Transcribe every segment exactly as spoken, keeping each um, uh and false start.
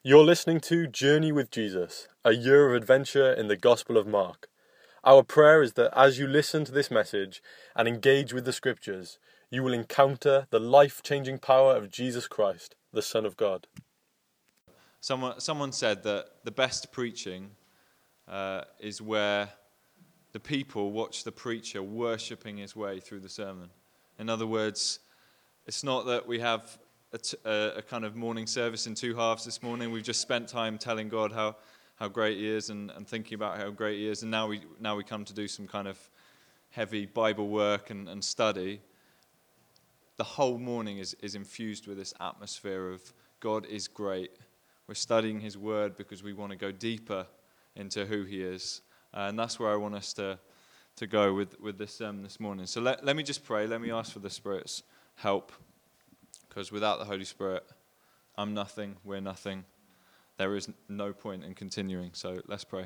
You're listening to Journey with Jesus, a year of adventure in the Gospel of Mark. Our prayer is that as you listen to this message and engage with the Scriptures, you will encounter the life-changing power of Jesus Christ, the Son of God. Someone, someone said that the best preaching uh, is where the people watch the preacher worshipping his way through the sermon. In other words, it's not that we have a, t- a, a kind of morning service in two halves this morning. We've just spent time telling God how, how great He is and, and thinking about how great He is, and now we now we come to do some kind of heavy Bible work and, and study. The whole morning is, is infused with this atmosphere of God is great. We're studying His Word because we want to go deeper into who He is. Uh, and that's where I want us to, to go with, with this um, this morning. So let, let me just pray. Let me ask for the Spirit's help. Because without the Holy Spirit, I'm nothing, we're nothing. There is no point in continuing. So let's pray.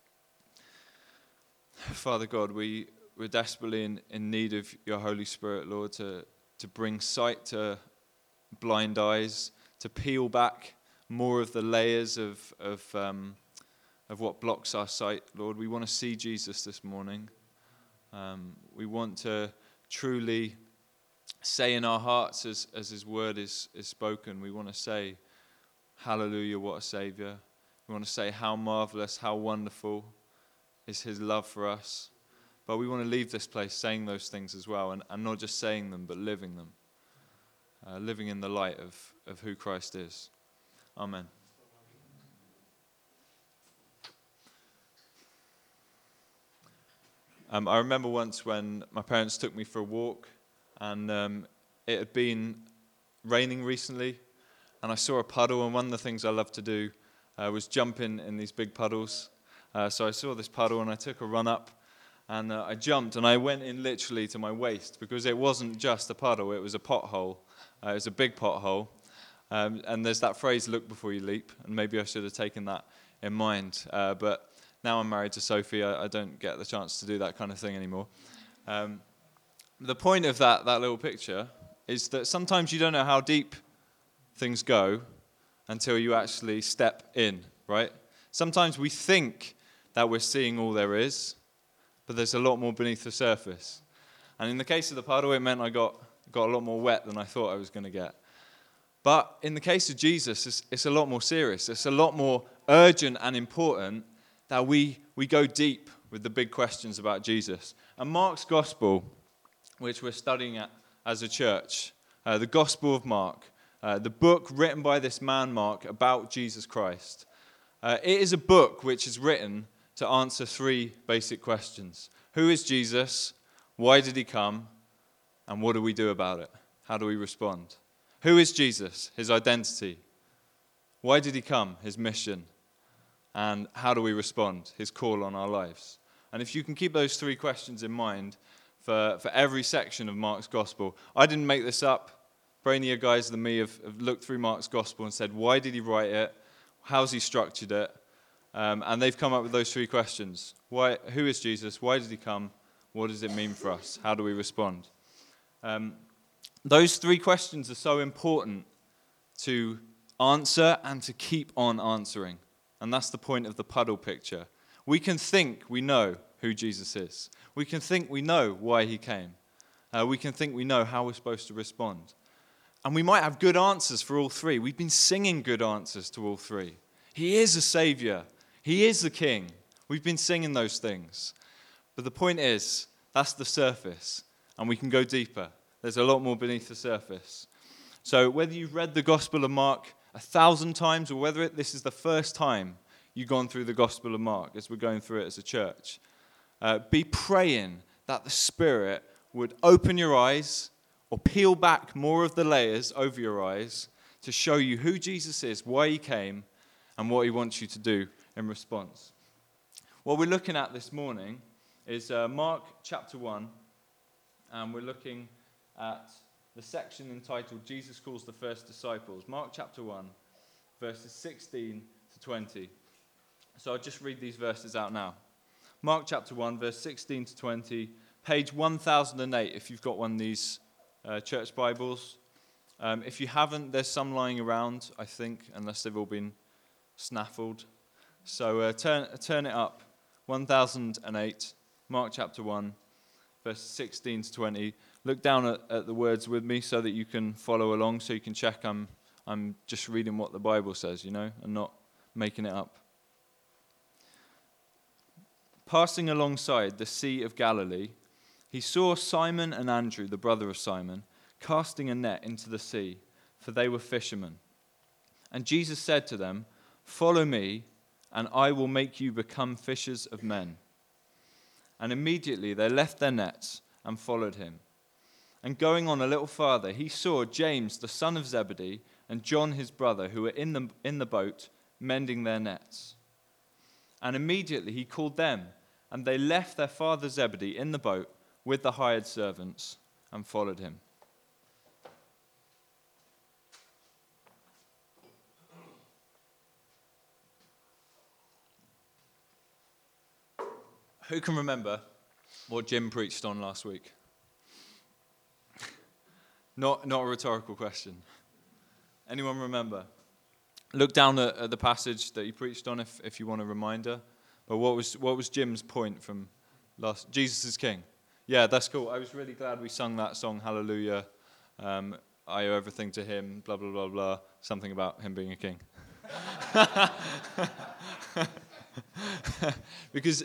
Father God, we, we're desperately in, in need of your Holy Spirit, Lord, to, to bring sight to blind eyes, to peel back more of the layers of of um, of what blocks our sight, Lord. We want to see Jesus this morning. Um, we want to truly say in our hearts as, as His word is, is spoken, we want to say, hallelujah, what a Saviour. We want to say how marvelous, how wonderful is His love for us. But we want to leave this place saying those things as well, and, and not just saying them, but living them. Uh, living in the light of, of who Christ is. Amen. Um, I remember once when my parents took me for a walk, and um, it had been raining recently, and I saw a puddle, and one of the things I love to do uh, was jump in, in these big puddles. Uh, so I saw this puddle, and I took a run up, and uh, I jumped, and I went in literally to my waist, because it wasn't just a puddle, it was a pothole. Uh, it was a big pothole. Um, and there's that phrase, look before you leap, and maybe I should have taken that in mind. Uh, but now I'm married to Sophie, I, I don't get the chance to do that kind of thing anymore. Um, the point of that, that little picture is that sometimes you don't know how deep things go until you actually step in, right? Sometimes we think that we're seeing all there is, but there's a lot more beneath the surface. And in the case of the puddle, it meant I got, got a lot more wet than I thought I was going to get. But in the case of Jesus, it's, it's a lot more serious. It's a lot more urgent and important that we, we go deep with the big questions about Jesus. And Mark's Gospel, which we're studying at as a church, uh, the Gospel of Mark, uh, the book written by this man Mark about Jesus Christ, uh, it is a book which is written to answer three basic questions. Who is Jesus? Why did He come? And what do we do about it? How do we respond? Who is Jesus? His identity. Why did He come? His mission. And how do we respond? His call on our lives. And if you can keep those three questions in mind for, for every section of Mark's Gospel. I didn't make this up. Brainier guys than me have, have looked through Mark's Gospel and said, why did he write it? How's he structured it? Um, and they've come up with those three questions. Why? Who is Jesus? Why did He come? What does it mean for us? How do we respond? Um, Those three questions are so important to answer and to keep on answering. And that's the point of the puddle picture. We can think we know who Jesus is. We can think we know why He came. Uh, we can think we know how we're supposed to respond. And we might have good answers for all three. We've been singing good answers to all three. He is a Savior. He is the King. We've been singing those things. But the point is, that's the surface. And we can go deeper. There's a lot more beneath the surface. So whether you've read the Gospel of Mark a thousand times, or whether it, this is the first time you've gone through the Gospel of Mark, as we're going through it as a church, uh, be praying that the Spirit would open your eyes or peel back more of the layers over your eyes to show you who Jesus is, why He came, and what He wants you to do in response. What we're looking at this morning is uh, Mark chapter one, and we're looking at the section entitled Jesus Calls the First Disciples. Mark chapter one, verses sixteen to twenty. So I'll just read these verses out now. Mark chapter one, verse sixteen to twenty, page one thousand eight if you've got one of these uh, church Bibles. Um, if you haven't, there's some lying around, I think, unless they've all been snaffled. So uh, turn turn it up, one thousand eight, Mark chapter one, verse sixteen to twenty. Look down at, at the words with me so that you can follow along, so you can check I'm I'm just reading what the Bible says, you know, and not making it up. Passing alongside the Sea of Galilee, he saw Simon and Andrew, the brother of Simon, casting a net into the sea, for they were fishermen. And Jesus said to them, "Follow me, and I will make you become fishers of men." And immediately they left their nets and followed him. And going on a little farther, he saw James, the son of Zebedee, and John his brother, who were in the, in the boat, mending their nets. And immediately he called them, and they left their father Zebedee in the boat with the hired servants and followed him. Who can remember what Jim preached on last week? Not, not a rhetorical question. Anyone remember? Look down at, at the passage that he preached on if, if you want a reminder. But what was what was Jim's point from last? Jesus is King. Yeah, that's cool. I was really glad we sung that song, Hallelujah. Um, I owe everything to him, blah, blah, blah, blah. Something about him being a king. Because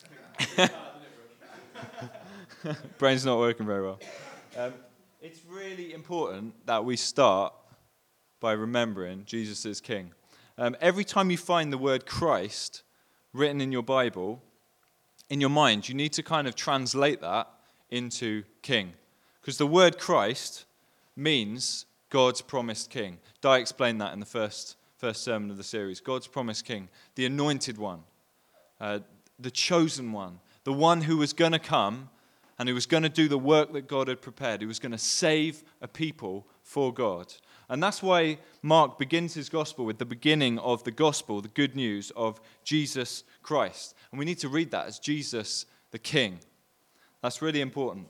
brain's not working very well. Um, it's really important that we start by remembering Jesus is King. Um, every time you find the word Christ written in your Bible, in your mind, you need to kind of translate that into King. Because the word Christ means God's promised King. Di explained that in the first, first sermon of the series. God's promised King, the anointed one, uh, the chosen one, the one who was going to come and who was going to do the work that God had prepared. He was going to save a people for God. And that's why Mark begins his gospel with the beginning of the gospel, the good news of Jesus Christ. And we need to read that as Jesus the King. That's really important.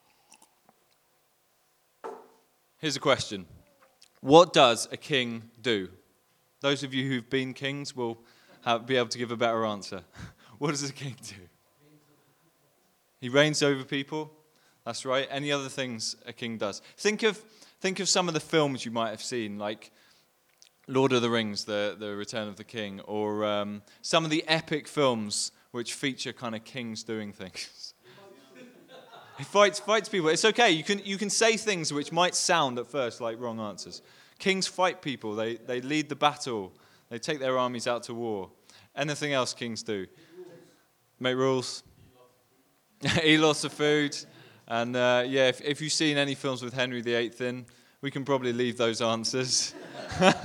Here's a question. What does a king do? Those of you who've been kings will have, be able to give a better answer. What does a king do? He reigns over people. That's right. Any other things a king does? Think of think of some of the films you might have seen, like Lord of the Rings, the, the Return of the King, or um, some of the epic films which feature kind of kings doing things. He fights fights people. It's okay. You can you can say things which might sound at first like wrong answers. Kings fight people. They they lead the battle. They take their armies out to war. Anything else kings do? Make rules. Eat lots of food. And uh, yeah, if, if you've seen any films with Henry the Eighth in, we can probably leave those answers. If there's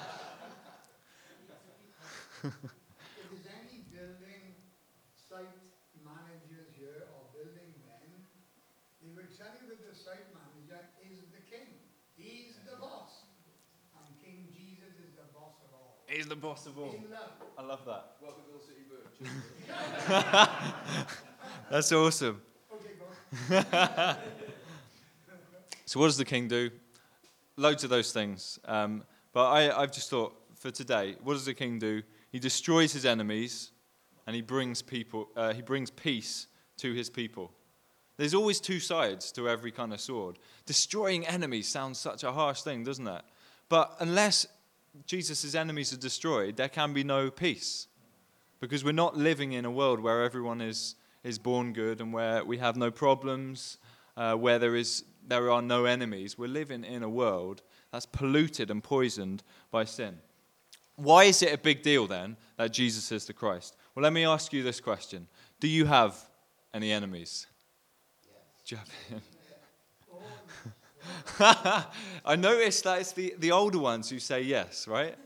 any building site managers here or building men, they will tell you that the site manager is the king. He's the boss. And King Jesus is the boss of all. He's the boss of all. In love. I love that. Welcome to the City Birch. That's awesome. Okay, go. So what does the king do? Loads of those things. Um, but I, I've just thought, for today, what does the king do? He destroys his enemies, and he brings people. Uh, he brings peace to his people. There's always two sides to every kind of sword. Destroying enemies sounds such a harsh thing, doesn't it? But unless Jesus' enemies are destroyed, there can be no peace. Because we're not living in a world where everyone is, is born good and where we have no problems, uh, where there is there are no enemies. We're living in a world that's polluted and poisoned by sin. Why is it a big deal then that Jesus is the Christ? Well, let me ask you this question. Do you have any enemies? Yes. Do you have any? I noticed that it's the, the older ones who say yes, right?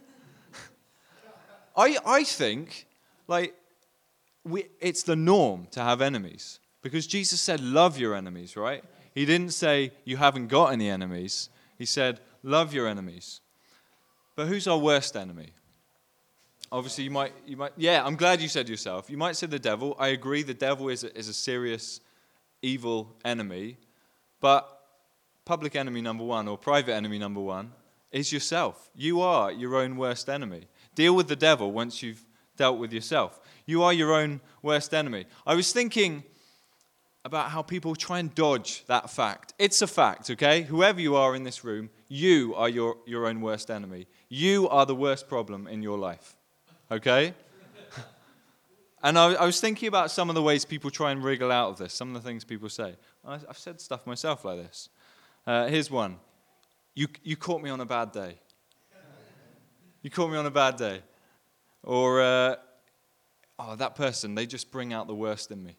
I I think, like, we it's the norm to have enemies. Because Jesus said, love your enemies, right? He didn't say, you haven't got any enemies. He said, love your enemies. But who's our worst enemy? Obviously, you might, you might, yeah, I'm glad you said yourself. You might say the devil. I agree, the devil is a, is a serious, evil enemy. But public enemy number one, or private enemy number one, is yourself. You are your own worst enemy. Deal with the devil once you've dealt with yourself. You are your own worst enemy. I was thinking about how people try and dodge that fact. It's a fact, okay? Whoever you are in this room, you are your, your own worst enemy. You are the worst problem in your life, okay? And I, I was thinking about some of the ways people try and wriggle out of this, some of the things people say. I, I've said stuff myself like this. Uh, here's one. You, you caught me on a bad day. You caught me on a bad day. Or, uh, oh, that person, they just bring out the worst in me.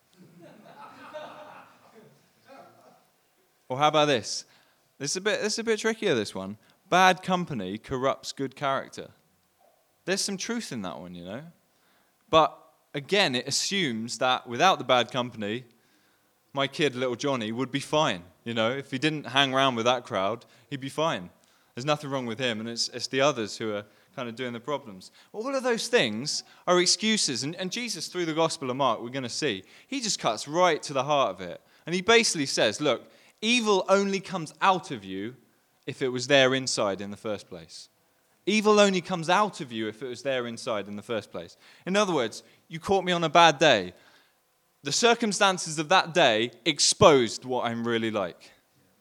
Or how about this? This is a bit, this is a bit trickier, this one. Bad company corrupts good character. There's some truth in that one, you know. But again, it assumes that without the bad company, my kid, little Johnny, would be fine. You know, if he didn't hang around with that crowd, he'd be fine. There's nothing wrong with him, and it's, it's the others who are kind of doing the problems. All of those things are excuses, and, and Jesus, through the Gospel of Mark, we're going to see, he just cuts right to the heart of it. And he basically says, look, evil only comes out of you if it was there inside in the first place. Evil only comes out of you if it was there inside in the first place. In other words, you caught me on a bad day. The circumstances of that day exposed what I'm really like.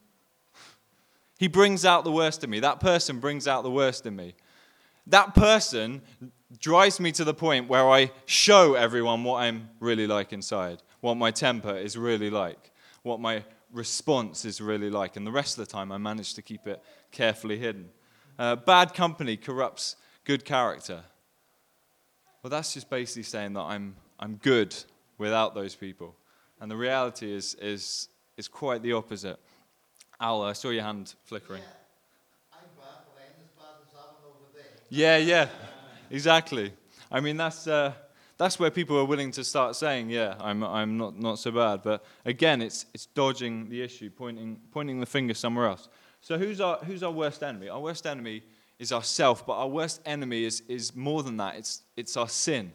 He brings out the worst in me. That person brings out the worst in me. That person drives me to the point where I show everyone what I'm really like inside, what my temper is really like, what my response is really like, and the rest of the time I manage to keep it carefully hidden. Uh, bad company corrupts good character. Well, that's just basically saying that I'm I'm good without those people, and the reality is is is quite the opposite. Al, I saw your hand flickering. Yeah, I'm bad, but I ain't as bad as that one over there. Yeah, yeah, exactly. I mean, that's uh, that's where people are willing to start saying, yeah, I'm I'm not, not so bad. But again, it's it's dodging the issue, pointing pointing the finger somewhere else. So who's our who's our worst enemy? Our worst enemy is ourself, but our worst enemy is is more than that. It's it's our sin.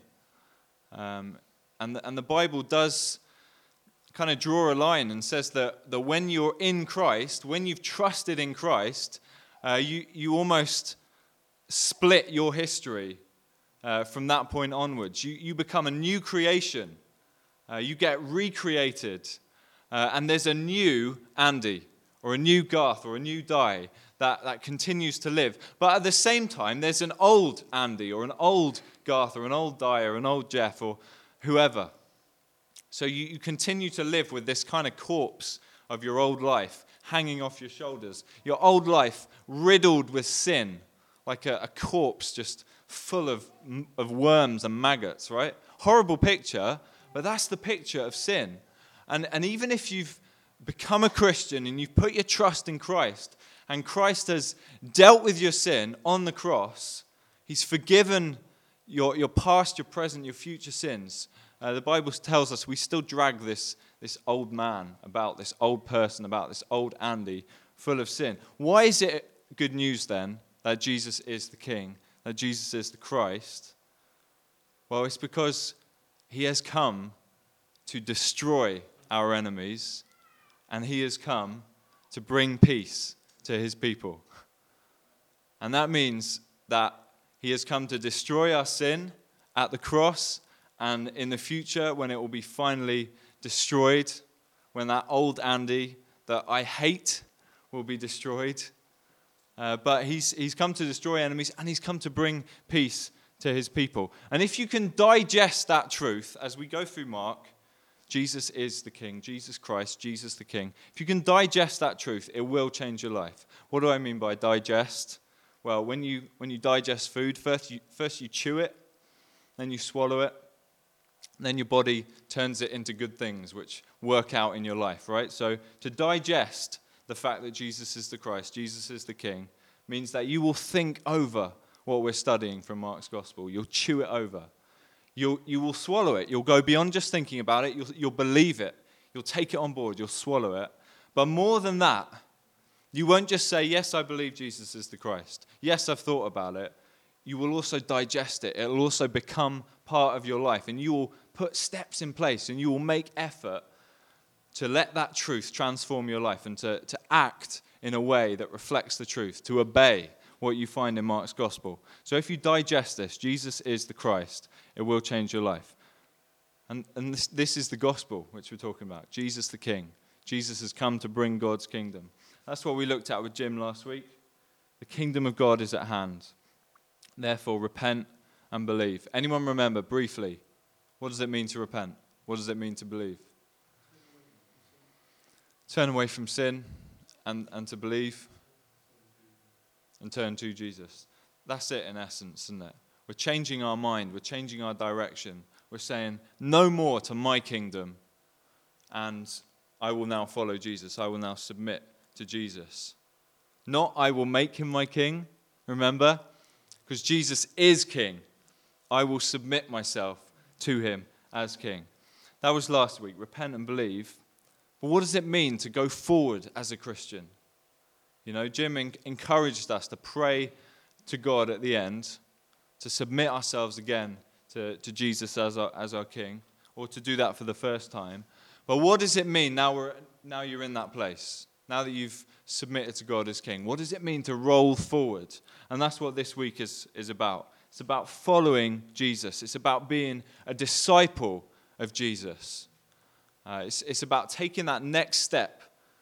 Um, and the, and the Bible does kind of draw a line and says that that when you're in Christ, when you've trusted in Christ, uh, you you almost split your history. Uh, from that point onwards, you, you become a new creation. Uh, you get recreated. Uh, and there's a new Andy, or a new Garth, or a new Di that, that continues to live. But at the same time, there's an old Andy, or an old Garth, or an old Di, or an old Jeff, or whoever. So you, you continue to live with this kind of corpse of your old life hanging off your shoulders. Your old life riddled with sin, like a, a corpse just full of, of worms and maggots, right? Horrible picture, but that's the picture of sin. And, and even if you've become a Christian and you've put your trust in Christ, and Christ has dealt with your sin on the cross, he's forgiven your, your past, your present, your future sins. Uh, the Bible tells us we still drag this, this old man about, this old person about, this old Andy full of sin. Why is it good news then that Jesus is the King? That Jesus is the Christ? Well, it's because he has come to destroy our enemies, and he has come to bring peace to his people. And that means that he has come to destroy our sin at the cross, and in the future, when it will be finally destroyed, when that old Andy that I hate will be destroyed. Uh, but he's he's come to destroy enemies, and he's come to bring peace to his people. And if you can digest that truth as we go through Mark, Jesus is the King, Jesus Christ, Jesus the King. If you can digest that truth, it will change your life. What do I mean by digest? Well, when you when you digest food, first you first you chew it, then you swallow it, then your body turns it into good things which work out in your life, right? So to digest the fact that Jesus is the Christ, Jesus is the King, means that you will think over what we're studying from Mark's Gospel. You'll chew it over. You'll, you will swallow it. You'll go beyond just thinking about it. You'll, you'll believe it. You'll take it on board. You'll swallow it. But more than that, you won't just say, yes, I believe Jesus is the Christ. Yes, I've thought about it. You will also digest it. It will also become part of your life. And you will put steps in place, and you will make effort to let that truth transform your life and to, to act in a way that reflects the truth, to obey what you find in Mark's gospel. So if you digest this, Jesus is the Christ, it will change your life. And, and this, this is the gospel which we're talking about, Jesus the King. Jesus has come to bring God's kingdom. That's what we looked at with Jim last week. The kingdom of God is at hand. Therefore, repent and believe. Anyone remember, briefly, what does it mean to repent? What does it mean to believe? Turn away from sin and, and to believe and turn to Jesus. That's it in essence, isn't it? We're changing our mind. We're changing our direction. We're saying, no more to my kingdom, and I will now follow Jesus. I will now submit to Jesus. Not I will make him my king, remember? Because Jesus is king. I will submit myself to him as king. That was last week, repent and believe. But what does it mean to go forward as a Christian? You know, Jim en- encouraged us to pray to God at the end, to submit ourselves again to, to Jesus as our, as our king, or to do that for the first time. But what does it mean now, we're, now you're in that place? Now that you've submitted to God as king, what does it mean to roll forward? And that's what this week is, is about. It's about following Jesus. It's about being a disciple of Jesus. Uh, it's, it's about taking that next step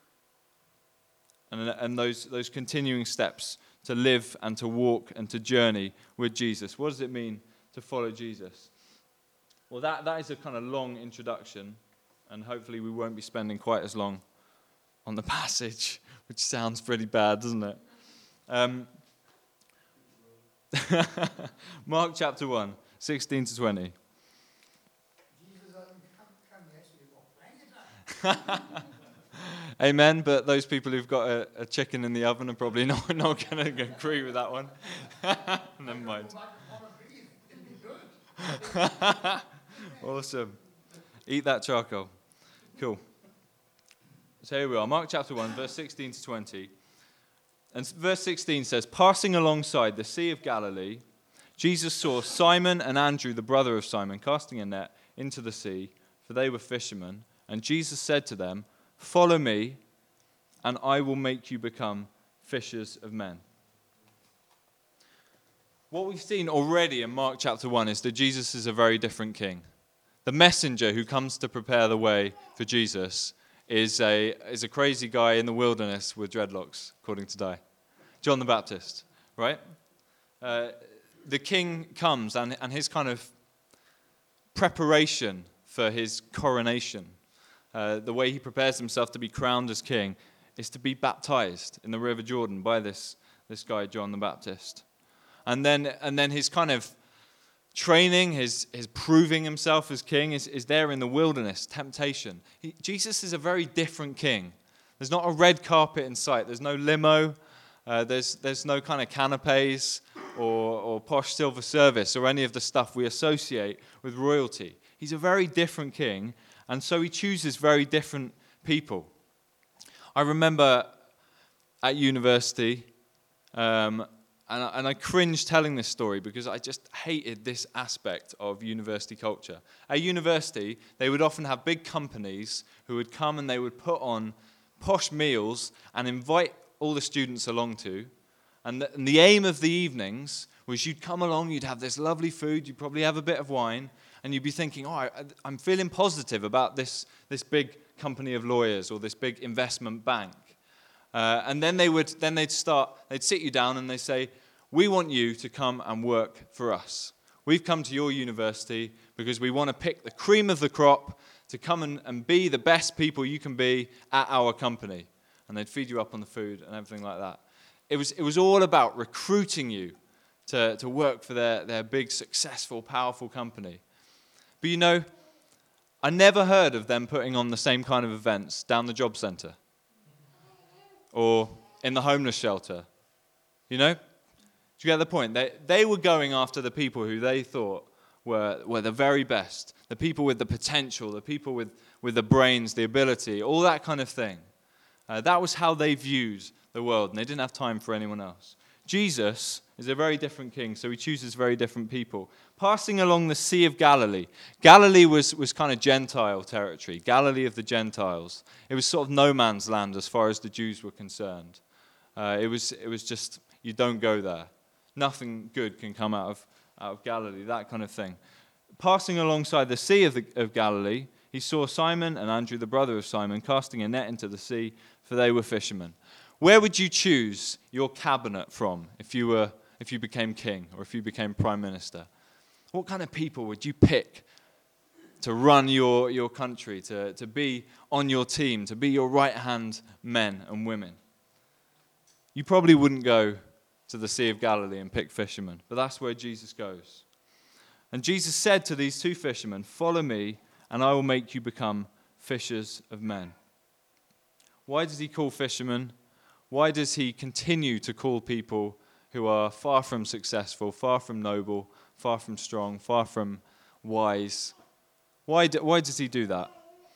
and, and those, those continuing steps to live and to walk and to journey with Jesus. What does it mean to follow Jesus? Well, that, that is a kind of long introduction, and hopefully we won't be spending quite as long on the passage, which sounds pretty bad, doesn't it? Um, Mark chapter one, sixteen to twenty. Jesus hasn't come, come yesterday, well, bring it up. Amen, but those people who've got a, a chicken in the oven are probably not, not going to agree with that one. Never mind. Awesome. Eat that charcoal. Cool. So here we are, Mark chapter one, verse sixteen to twenty. And verse sixteen says, passing alongside the Sea of Galilee, Jesus saw Simon and Andrew, the brother of Simon, casting a net into the sea, for they were fishermen. And Jesus said to them, follow me, and I will make you become fishers of men. What we've seen already in Mark chapter one is that Jesus is a very different king. The messenger who comes to prepare the way for Jesus is a is a crazy guy in the wilderness with dreadlocks, according to Di. John the Baptist, right? Uh, the king comes, and, and his kind of preparation for his coronation, uh, the way he prepares himself to be crowned as king, is to be baptized in the River Jordan by this, this guy, John the Baptist. And then and then his kind of training, his, his proving himself as king is, is there in the wilderness, temptation. He, Jesus is a very different king. There's not a red carpet in sight. There's no limo. Uh, there's there's no kind of canapes or, or posh silver service or any of the stuff we associate with royalty. He's a very different king, and so he chooses very different people. I remember at university, um, And I, and I cringe telling this story because I just hated this aspect of university culture. At university, they would often have big companies who would come and they would put on posh meals and invite all the students along to. And the, and the aim of the evenings was you'd come along, you'd have this lovely food, you'd probably have a bit of wine, and you'd be thinking, oh, I, I'm feeling positive about this, this big company of lawyers or this big investment bank. Uh, and then they would, then they'd start, they'd sit you down and they'd say, we want you to come and work for us. We've come to your university because we want to pick the cream of the crop to come and, and be the best people you can be at our company. And they'd feed you up on the food and everything like that. It was, it was all about recruiting you to, to work for their, their big, successful, powerful company. But you know, I never heard of them putting on the same kind of events down the job centre or in the homeless shelter. You know? Do you get the point? They, they were going after the people who they thought were, were the very best, the people with the potential, the people with, with the brains, the ability, all that kind of thing. Uh, that was how they viewed the world, and they didn't have time for anyone else. Jesus is a very different king, so he chooses very different people. Passing along the Sea of Galilee. Galilee was, was kind of Gentile territory, Galilee of the Gentiles. It was sort of no man's land as far as the Jews were concerned. Uh, it was it was just, you don't go there. Nothing good can come out of out of Galilee, that kind of thing. Passing alongside the Sea of, the, of Galilee, he saw Simon and Andrew, the brother of Simon, casting a net into the sea, for they were fishermen. Where would you choose your cabinet from if you were if you became king or if you became prime minister? What kind of people would you pick to run your, your country, to, to be on your team, to be your right-hand men and women? You probably wouldn't go to the Sea of Galilee and pick fishermen, but that's where Jesus goes. And Jesus said to these two fishermen, "Follow me, and I will make you become fishers of men." Why does he call fishermen? Why does he continue to call people who are far from successful, far from noble, far from strong, far from wise? Why, do, why does he do that?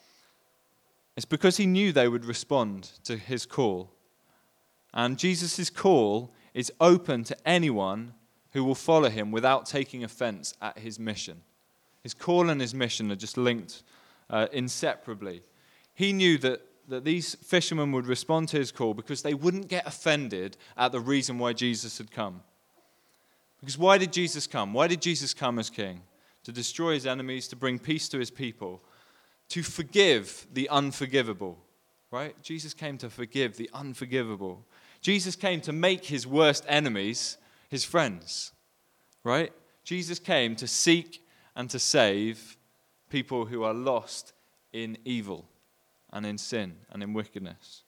It's because he knew they would respond to his call. And Jesus' call is open to anyone who will follow him without taking offense at his mission. His call and his mission are just linked uh, inseparably. He knew that, that these fishermen would respond to his call because they wouldn't get offended at the reason why Jesus had come. Because why did Jesus come? Why did Jesus come as king? To destroy his enemies, to bring peace to his people, to forgive the unforgivable, right? Jesus came to forgive the unforgivable. Jesus came to make his worst enemies his friends, right? Jesus came to seek and to save people who are lost in evil and in sin and in wickedness.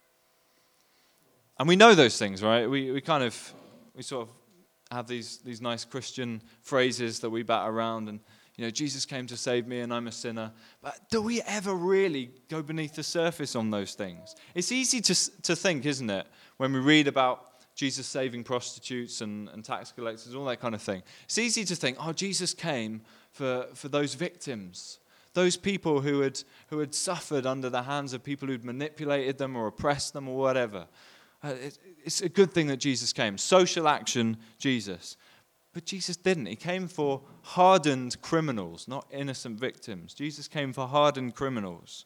And we know those things, right? We we kind of, we sort of have these, these nice Christian phrases that we bat around, and, you know, Jesus came to save me and I'm a sinner. But do we ever really go beneath the surface on those things? It's easy to to think, isn't it, when we read about Jesus saving prostitutes and, and tax collectors, all that kind of thing. It's easy to think, oh, Jesus came for, for those victims, those people who had who had suffered under the hands of people who'd manipulated them or oppressed them or whatever. Uh, it, it's a good thing that Jesus came. Social action, Jesus. But Jesus didn't. He came for hardened criminals, not innocent victims. Jesus came for hardened criminals.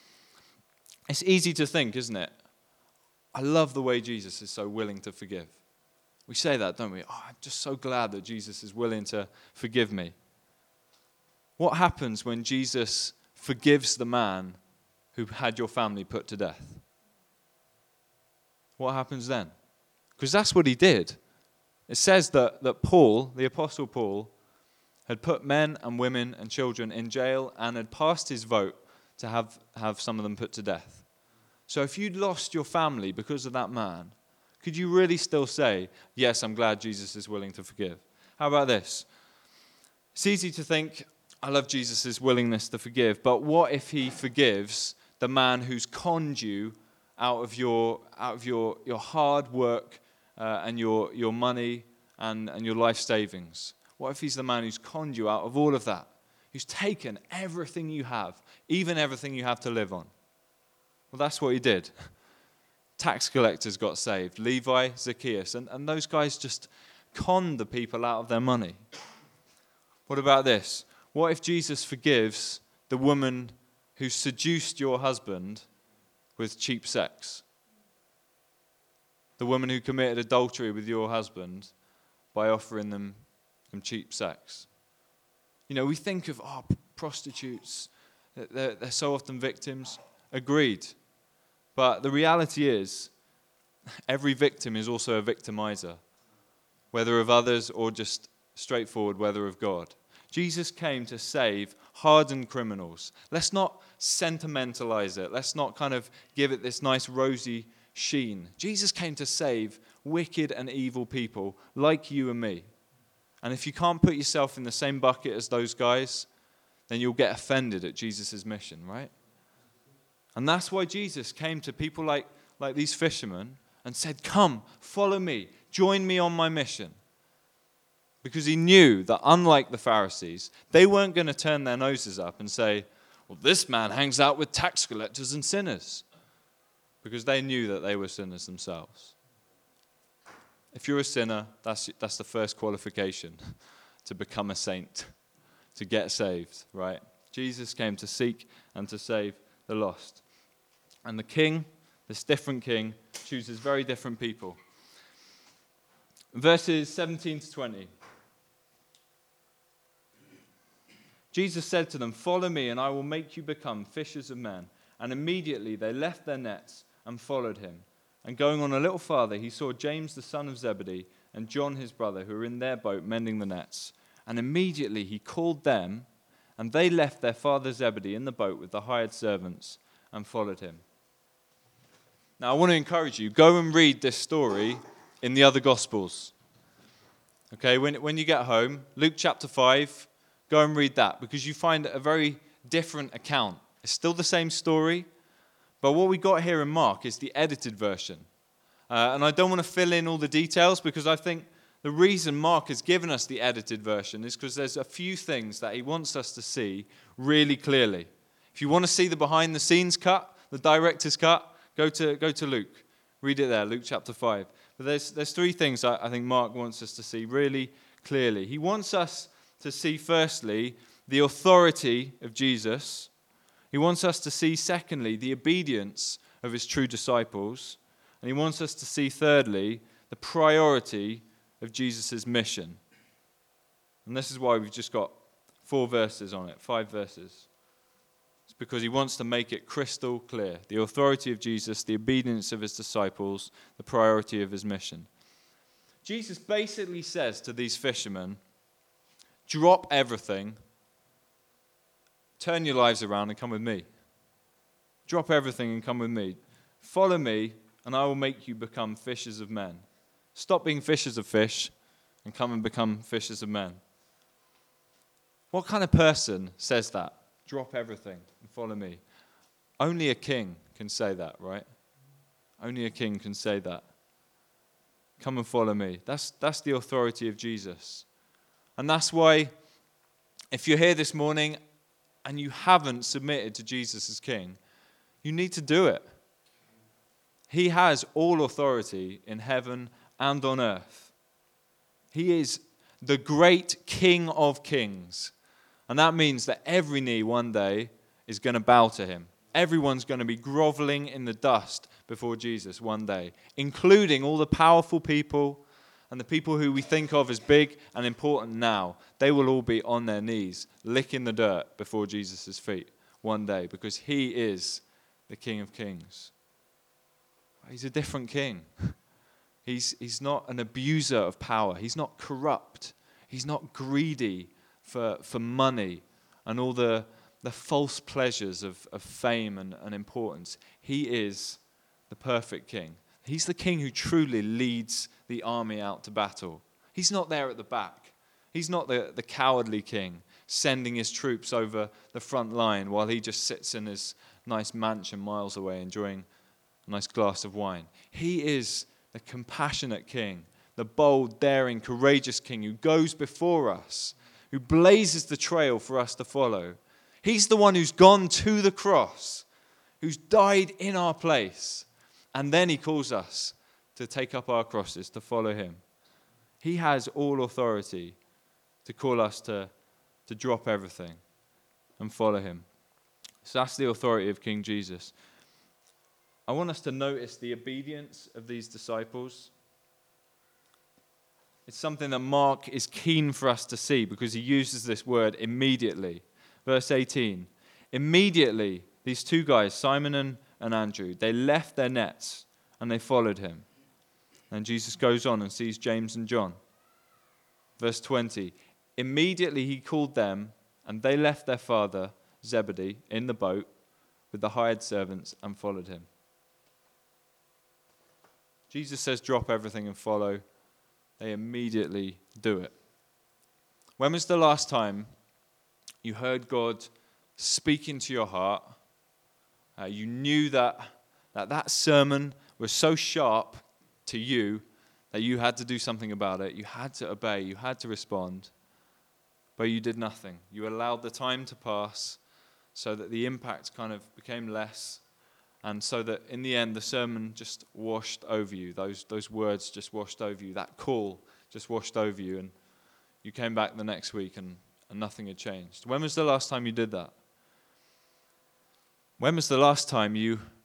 It's easy to think, isn't it? I love the way Jesus is so willing to forgive. We say that, don't we? Oh, I'm just so glad that Jesus is willing to forgive me. What happens when Jesus forgives the man who had your family put to death? What happens then? Because that's what he did. It says that, that Paul, the Apostle Paul, had put men and women and children in jail and had passed his vote to have, have some of them put to death. So if you'd lost your family because of that man, could you really still say, yes, I'm glad Jesus is willing to forgive? How about this? It's easy to think, I love Jesus' willingness to forgive, but what if he forgives the man who's conned you out of your out of your, your hard work uh, and your, your money and, and your life savings? What if he's the man who's conned you out of all of that? Who's taken everything you have, even everything you have to live on? Well, that's what he did. Tax collectors got saved, Levi, Zacchaeus, and, and those guys just conned the people out of their money. What about this? What if Jesus forgives the woman who seduced your husband with cheap sex? The woman who committed adultery with your husband by offering them some cheap sex. You know, we think of, oh, prostitutes, they're, they're so often victims. Agreed. But the reality is, every victim is also a victimizer, whether of others or just straightforward, whether of God. Jesus came to save hardened criminals. Let's not sentimentalize it. Let's not kind of give it this nice rosy sheen. Jesus came to save wicked and evil people like you and me. And if you can't put yourself in the same bucket as those guys, then you'll get offended at Jesus' mission, right? And that's why Jesus came to people like, like these fishermen and said, come, follow me, join me on my mission. Because he knew that unlike the Pharisees, they weren't going to turn their noses up and say, well, this man hangs out with tax collectors and sinners. Because they knew that they were sinners themselves. If you're a sinner, that's, that's the first qualification to become a saint, to get saved, right? Jesus came to seek and to save the lost. And the king, This different king chooses very different people. Verses seventeen to twenty. Jesus said to them, "Follow me, and I will make you become fishers of men." And immediately they left their nets and followed him. And going on a little farther, he saw James the son of Zebedee and John his brother, who were in their boat mending the nets. And immediately he called them, and they left their father Zebedee in the boat with the hired servants and followed him. Now I want to encourage you, go and read this story in the other Gospels. Okay, when, when you get home, Luke chapter five, go and read that, because you find a very different account. It's still the same story, but what we got here in Mark is the edited version. Uh, and I don't want to fill in all the details, because I think the reason Mark has given us the edited version is because there's a few things that he wants us to see really clearly. If you want to see the behind-the-scenes cut, the director's cut, go to go to Luke. Read it there, Luke chapter five. But there's, there's three things I, I think Mark wants us to see really clearly. He wants us to see, firstly, the authority of Jesus. He wants us to see, secondly, the obedience of his true disciples. And he wants us to see, thirdly, the priority of Jesus' mission. And this is why we've just got four verses on it, five verses. It's because he wants to make it crystal clear. The authority of Jesus, the obedience of his disciples, the priority of his mission. Jesus basically says to these fishermen, drop everything, turn your lives around and come with me. Drop everything and come with me. Follow me, and I will make you become fishers of men. Stop being fishers of fish and come and become fishers of men. What kind of person says that? Drop everything and follow me. Only a king can say that, right? Only a king can say that. Come and follow me. That's, that's the authority of Jesus. And that's why, if you're here this morning and you haven't submitted to Jesus as king, you need to do it. He has all authority in heaven and on earth. He is the great King of kings. And that means that every knee one day is going to bow to him. Everyone's going to be groveling in the dust before Jesus one day, including all the powerful people and the people who we think of as big and important now. They will all be on their knees, licking the dirt before Jesus' feet one day, because he is the King of kings. He's a different king. He's, he's not an abuser of power. He's not corrupt. He's not greedy for, for money and all the, the false pleasures of, of fame and, and importance. He is the perfect king. He's the king who truly leads the army out to battle. He's not there at the back. He's not the, the cowardly king sending his troops over the front line while he just sits in his nice mansion miles away enjoying a nice glass of wine. He is the compassionate king, the bold, daring, courageous king who goes before us, who blazes the trail for us to follow. He's the one who's gone to the cross, who's died in our place, and then he calls us to take up our crosses, to follow him. He has all authority to call us to, to drop everything and follow him. So that's the authority of King Jesus. I want us to notice the obedience of these disciples. It's something that Mark is keen for us to see because he uses this word immediately. Verse eighteen. Immediately, these two guys, Simon and, and Andrew, they left their nets and they followed him. And Jesus goes on and sees James and John. Verse twenty. Immediately he called them, and they left their father, Zebedee, in the boat with the hired servants and followed him. Jesus says, drop everything and follow. They immediately do it. When was the last time you heard God speak into your heart? Uh, you knew that, that that sermon was so sharp to you that you had to do something about it. You had to obey. You had to respond. But you did nothing. You allowed the time to pass so that the impact kind of became less, and so that in the end the sermon just washed over you. Those those words just washed over you. That call just washed over you, and you came back the next week and, and nothing had changed. When was the last time you did that? When was the last time you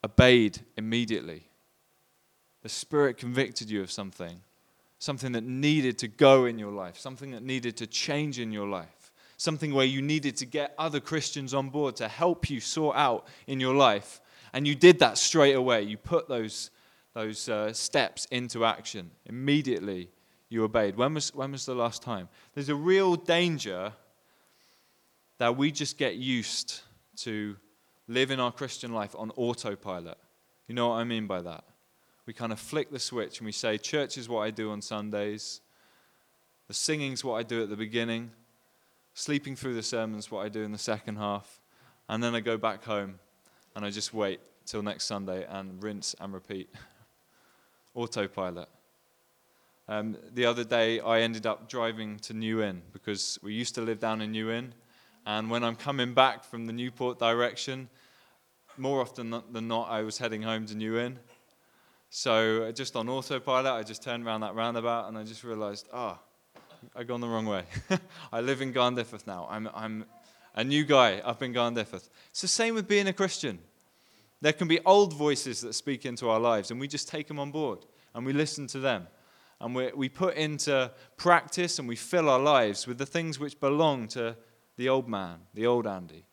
obeyed immediately. The Spirit convicted you of something, something that needed to go in your life, something that needed to change in your life, something where you needed to get other Christians on board to help you sort out in your life. And you did that straight away. You put those, those uh, steps into action. Immediately, you obeyed. When was, when was the last time? There's a real danger that we just get used to living our Christian life on autopilot. You know what I mean by that? We kind of flick the switch and we say, church is what I do on Sundays. The singing's what I do at the beginning. Sleeping through the sermon's what I do in the second half. And then I go back home and I just wait till next Sunday and rinse and repeat. Autopilot. Um, the other day I ended up driving to New Inn because we used to live down in New Inn. And when I'm coming back from the Newport direction, more often than not, I was heading home to New Inn. So just on autopilot, I just turned around that roundabout and I just realized, ah, oh, I've gone the wrong way. I live in Garndifferth now. I'm, I'm a new guy up in Garndifferth. It's the same with being a Christian. There can be old voices that speak into our lives and we just take them on board and we listen to them. And we, we put into practice and we fill our lives with the things which belong to the old man, the old Andy.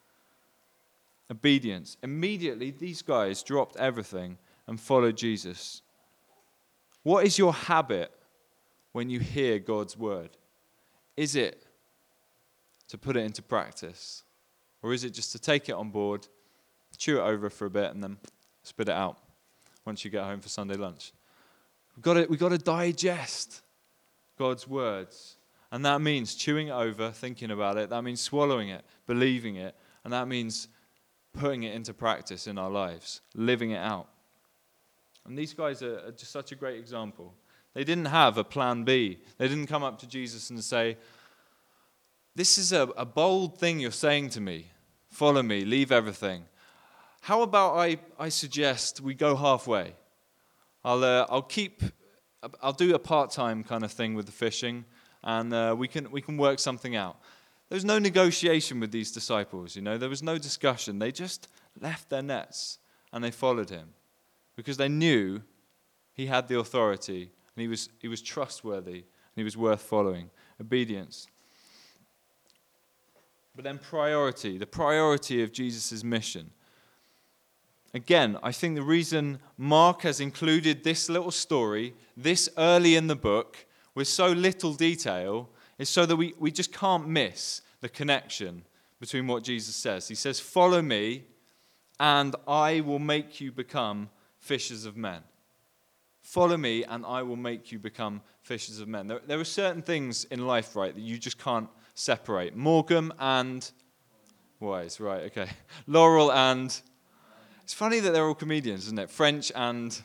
Obedience. Immediately, these guys dropped everything and followed Jesus. What is your habit when you hear God's word? Is it to put it into practice? Or is it just to take it on board, chew it over for a bit, and then spit it out once you get home for Sunday lunch? We've got to, we've got to digest God's words. And that means chewing it over, thinking about it. That means swallowing it, believing it. And that means putting it into practice in our lives, living it out. And these guys are just such a great example. They didn't have a plan B. They didn't come up to Jesus and say, this is a, a bold thing you're saying to me. Follow me, leave everything. How about I, I suggest we go halfway? I'll uh, I'll keep I'll do a part-time kind of thing with the fishing, and uh, we can we can work something out. There was no negotiation with these disciples, you know. There was no discussion. They just left their nets and they followed him because they knew he had the authority and he was he was trustworthy and he was worth following. Obedience. But then priority, the priority of Jesus' mission. Again, I think the reason Mark has included this little story this early in the book with so little detail is so that we, we just can't miss the connection between what Jesus says. He says, follow me and I will make you become fishers of men. Follow me and I will make you become fishers of men. There, there are certain things in life, right, that you just can't separate. Morgan and Wise, right, okay. Laurel and... It's funny that they're all comedians, isn't it? French and...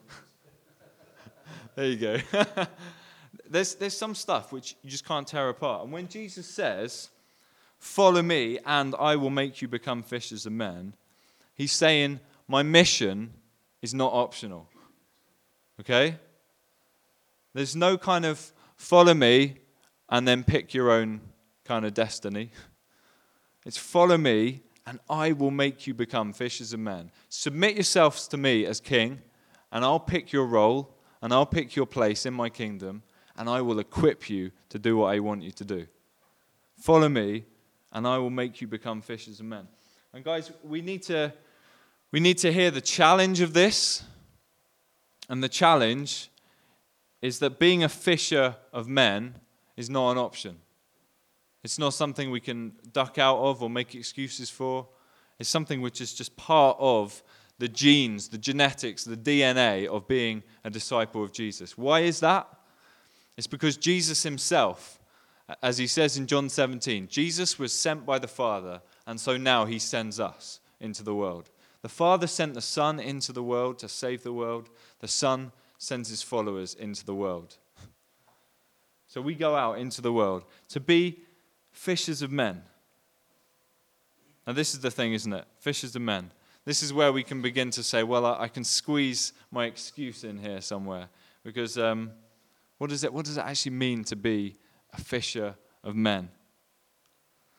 There you go. there's, there's some stuff which you just can't tear apart. And when Jesus says, follow me and I will make you become fishers of men, he's saying, my mission is not optional. Okay? There's no kind of follow me and then pick your own kind of destiny. It's follow me and I will make you become fishers of men. Submit yourselves to me as king, and I'll pick your role, and I'll pick your place in my kingdom, and I will equip you to do what I want you to do. Follow me, and I will make you become fishers of men. And guys, we need to, we need to hear the challenge of this, and the challenge is that being a fisher of men is not an option. It's not something we can duck out of or make excuses for. It's something which is just part of the genes, the genetics, the D N A of being a disciple of Jesus. Why is that? It's because Jesus himself, as he says in John seventeen, Jesus was sent by the Father, and so now he sends us into the world. The Father sent the Son into the world to save the world. The Son sends his followers into the world. So we go out into the world to be fishers of men. Now this is the thing, isn't it? Fishers of men. This is where we can begin to say, well, I, I can squeeze my excuse in here somewhere. Because um, what does it, what does it actually mean to be a fisher of men?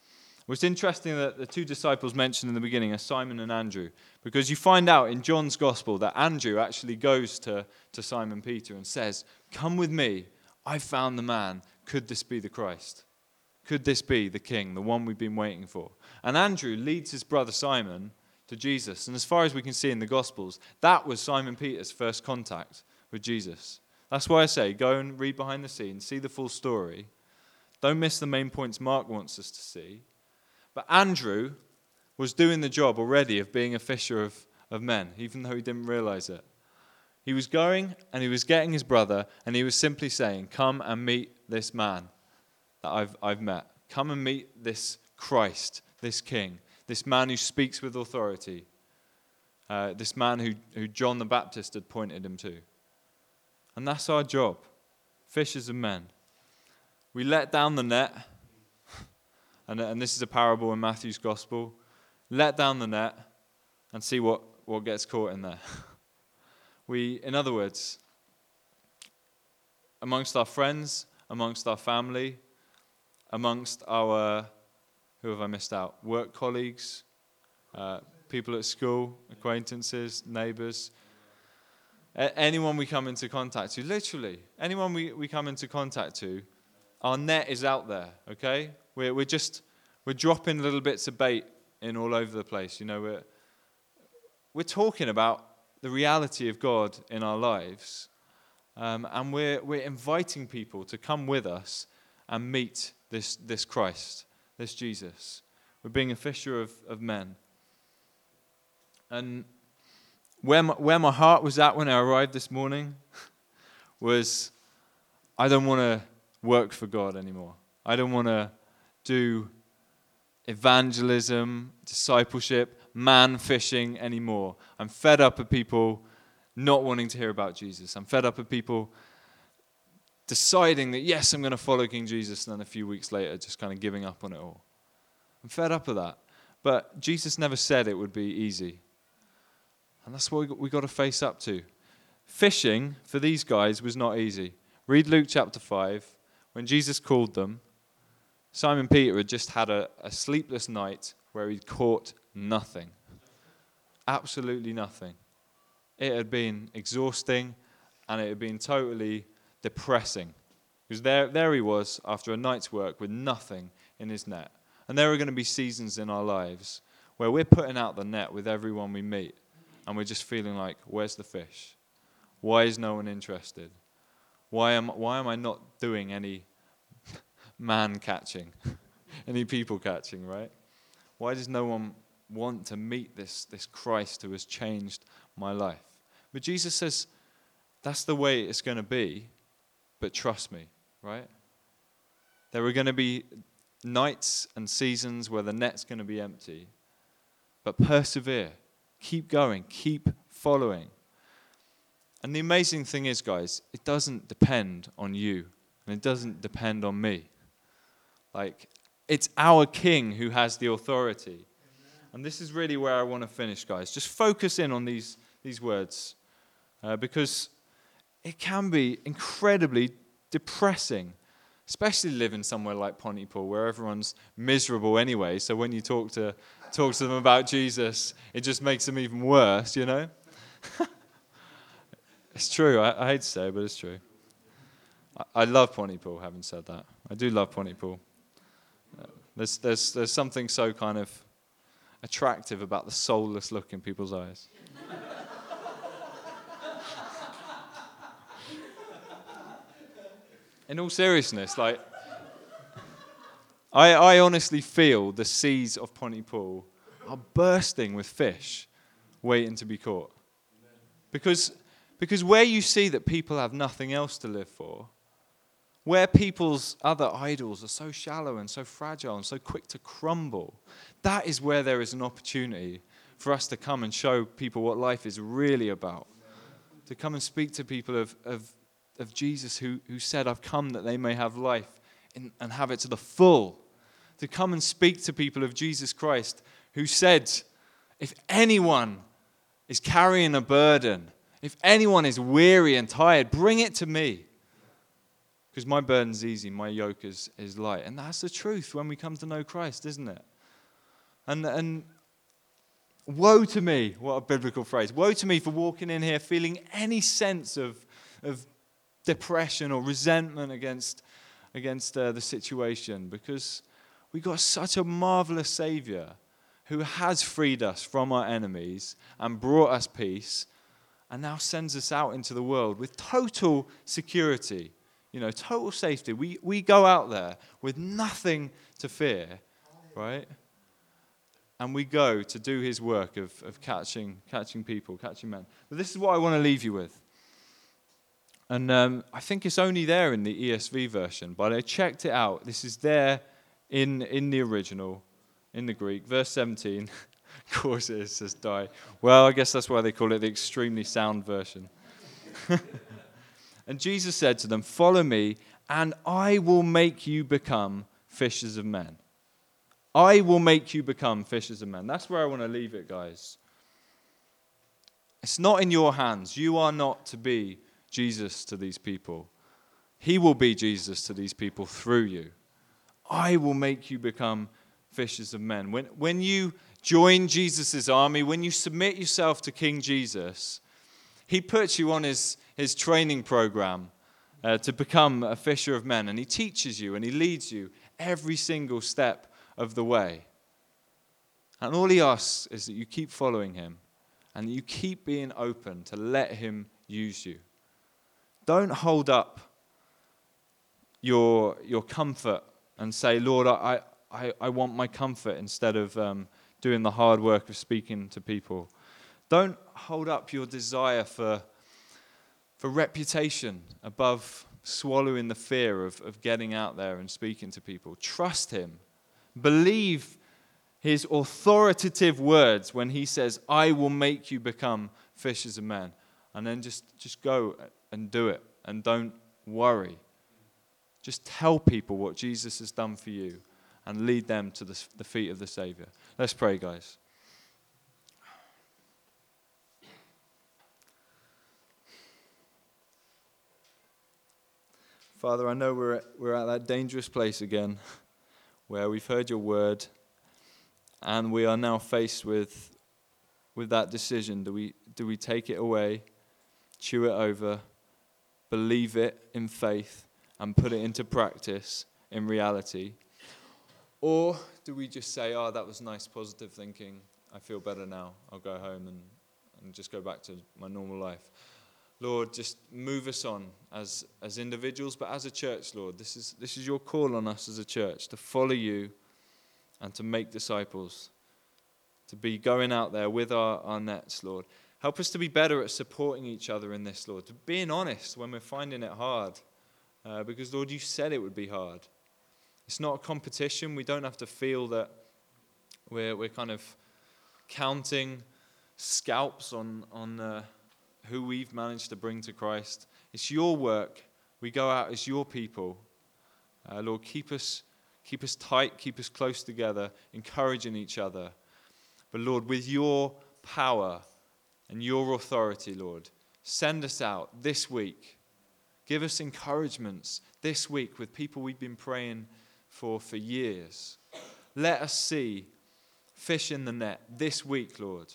Well, it's interesting that the two disciples mentioned in the beginning are Simon and Andrew, because you find out in John's Gospel that Andrew actually goes to, to Simon Peter and says, "Come with me, I've found the man. Could this be the Christ? Could this be the King, the one we've been waiting for?" And Andrew leads his brother Simon to Jesus. And as far as we can see in the Gospels, that was Simon Peter's first contact with Jesus. That's why I say, go and read behind the scenes, see the full story. Don't miss the main points Mark wants us to see. But Andrew was doing the job already of being a fisher of, of men, even though he didn't realize it. He was going and he was getting his brother, and he was simply saying, "Come and meet this man that I've, I've met. Come and meet this Christ, this King, this man who speaks with authority, uh, this man who, who John the Baptist had pointed him to." And that's our job, fishers of men. We let down the net. And, and this is a parable in Matthew's Gospel. Let down the net and see what, what gets caught in there. We, in other words, amongst our friends, amongst our family, amongst our, who have I missed out? Work colleagues, uh, people at school, acquaintances, neighbours, a- anyone we come into contact to, literally, anyone we, we come into contact to, our net is out there, okay? We're, we're just, we're dropping little bits of bait in all over the place. You know, we're, we're talking about the reality of God in our lives, um, and we're, we're inviting people to come with us and meet this, this Christ, this Jesus. We're being a fisher of, of men. And where my, where my heart was at when I arrived this morning was, I don't want to work for God anymore. I don't want to do evangelism, discipleship, man fishing anymore. I'm fed up of people not wanting to hear about Jesus. I'm fed up of people deciding that, yes, I'm going to follow King Jesus, and then a few weeks later just kind of giving up on it all. I'm fed up of that. But Jesus never said it would be easy. And that's what we got to face up to. Fishing for these guys was not easy. Read Luke chapter five. When Jesus called them, Simon Peter had just had a, a sleepless night where he'd caught nothing. Absolutely nothing. It had been exhausting, and it had been totally depressing. Because there, there he was after a night's work with nothing in his net. And there are going to be seasons in our lives where we're putting out the net with everyone we meet, and we're just feeling like, where's the fish? Why is no one interested? Why am, why am I not doing any man catching, any people catching, right? Why does no one want to meet this, this Christ who has changed my life? But Jesus says, that's the way it's going to be, but trust me, right? There are going to be nights and seasons where the net's going to be empty, but persevere, keep going, keep following. And the amazing thing is, guys, it doesn't depend on you, and it doesn't depend on me. Like, it's our King who has the authority. Amen. And this is really where I want to finish, guys. Just focus in on these, these words, uh, because it can be incredibly depressing, especially living somewhere like Pontypool, where everyone's miserable anyway. So when you talk to talk to them about Jesus, it just makes them even worse, you know? It's true. I, I hate to say it, but it's true. I, I love Pontypool, having said that. I do love Pontypool. Uh, there's, there's, there's something so kind of attractive about the soulless look in people's eyes. In all seriousness, like, I, I honestly feel the seas of Pontypool are bursting with fish waiting to be caught. Because, because where you see that people have nothing else to live for, where people's other idols are so shallow and so fragile and so quick to crumble, that is where there is an opportunity for us to come and show people what life is really about. To come and speak to people of, of, of Jesus who, who said, I've come that they may have life in, and have it to the full. To come and speak to people of Jesus Christ who said, if anyone is carrying a burden, if anyone is weary and tired, bring it to me. Because my burden's easy, my yoke is, is light. And that's the truth when we come to know Christ, isn't it? And, and woe to me, what a biblical phrase, woe to me for walking in here feeling any sense of, of depression or resentment against, against uh, the situation, because we got such a marvelous Savior who has freed us from our enemies and brought us peace, and now sends us out into the world with total security, you know, total safety. We we go out there with nothing to fear, right? And we go to do his work of, of catching catching people, catching men. But this is what I want to leave you with. And um, I think it's only there in the E S V version, but I checked it out. This is there in, in the original, in the Greek. Verse seventeen. Of course it is, says die. Well, I guess that's why they call it the extremely sound version. And Jesus said to them, follow me, and I will make you become fishers of men. I will make you become fishers of men. That's where I want to leave it, guys. It's not in your hands. You are not to be Jesus to these people. He will be Jesus to these people through you. I will make you become fishers of men. When, when you join Jesus' army, when you submit yourself to King Jesus, he puts you on his, his training program uh, to become a fisher of men. And he teaches you and he leads you every single step of the way. And all he asks is that you keep following him and that you keep being open to let him use you. Don't hold up your, your comfort and say, Lord, I, I, I want my comfort instead of um, doing the hard work of speaking to people. Don't hold up your desire for, for reputation above swallowing the fear of, of getting out there and speaking to people. Trust him. Believe his authoritative words when he says, I will make you become fishers of men. And then just, just go and do it. And don't worry. Just tell people what Jesus has done for you and lead them to the, the feet of the Savior. Let's pray, guys. Father, I know we're at, we're at that dangerous place again where we've heard your word and we are now faced with, with that decision. Do we, do we take it away, chew it over, believe it in faith, and put it into practice in reality? Or do we just say, oh, that was nice, positive thinking. I feel better now. I'll go home and, and just go back to my normal life. Lord, just move us on as, as individuals, but as a church, Lord. This is, this is your call on us as a church, to follow you and to make disciples, to be going out there with our, our nets, Lord. Help us to be better at supporting each other in this, Lord, to being honest when we're finding it hard. Uh, because, Lord, you said it would be hard. It's not a competition. We don't have to feel that we're we're kind of counting scalps on, on uh, who we've managed to bring to Christ. It's your work. We go out as your people. Uh, Lord, keep us, keep us tight, keep us close together, encouraging each other. But, Lord, with your power and your authority, Lord, send us out this week. Give us encouragements this week with people we've been praying for for years. Let us see fish in the net this week, Lord.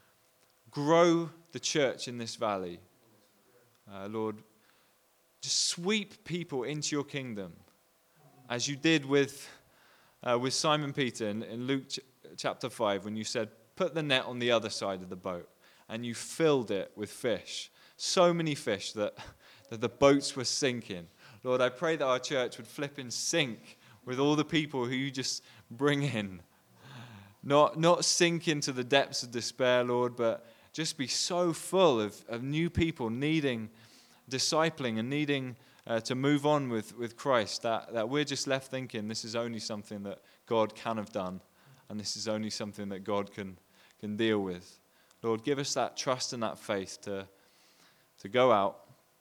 Grow the church in this valley. Uh, Lord, just sweep people into your kingdom as you did with, uh, with Simon Peter in, in Luke ch- chapter five when you said, put the net on the other side of the boat, and you filled it with fish. So many fish that... that the boats were sinking. Lord, I pray that our church would flip and sink with all the people who you just bring in. Not, not sink into the depths of despair, Lord, but just be so full of, of new people needing discipling and needing uh, to move on with, with Christ, that, that we're just left thinking this is only something that God can have done, and this is only something that God can, can deal with. Lord, give us that trust and that faith to, to go out,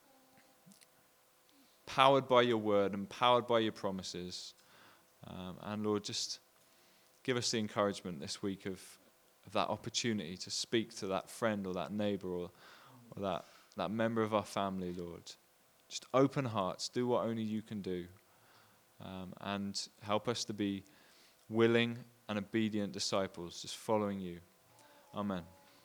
powered by your word and powered by your promises. Um, and Lord, just give us the encouragement this week of, of that opportunity to speak to that friend or that neighbor or, or that, that member of our family, Lord. Just open hearts, do what only you can do. Um, and help us to be willing and obedient disciples, just following you. Amen.